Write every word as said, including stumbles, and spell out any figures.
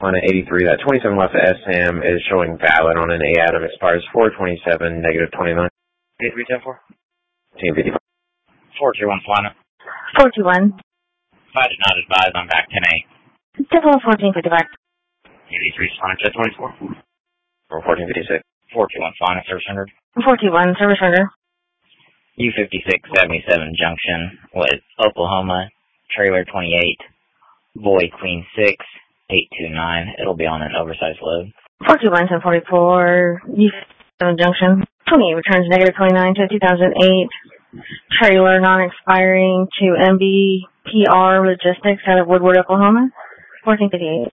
on an eighty-three. That twenty-seven left of S M is showing valid on an A Adam. Expires four twenty-seven, negative twenty-nine. eight three ten four. Team fifty-five. four two one Flying. four two one. I did not advise on back ten eight. Double fourteen fifty-five. eighty-three Flying, jet twenty-four. fourteen fifty-six. four two one Flying, service rendered. four two one, service render. U fifty-six seventy-seven junction with Oklahoma, trailer twenty-eight, boy Queen six, eight two nine. It'll be on an oversized load. four two one ten forty-four, U fifty-seven junction, twenty-eight returns negative twenty-nine to two thousand eight, trailer non-expiring to M B P R Logistics out of Woodward, Oklahoma, fourteen fifty-eight.